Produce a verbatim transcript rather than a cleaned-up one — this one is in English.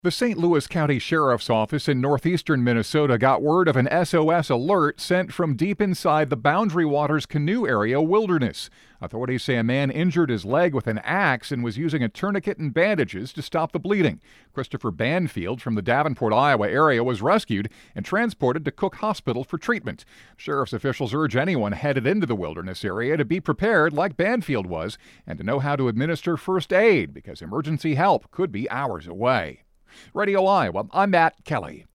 The Saint Louis County Sheriff's Office in northeastern Minnesota got word of an S O S alert sent from deep inside the Boundary Waters Canoe Area wilderness. Authorities say a man injured his leg with an axe and was using a tourniquet and bandages to stop the bleeding. Christopher Banfield from the Davenport, Iowa area was rescued and transported to Cook Hospital for treatment. Sheriff's officials urge anyone headed into the wilderness area to be prepared like Banfield was and to know how to administer first aid because emergency help could be hours away. Radio Iowa, I'm Matt Kelly.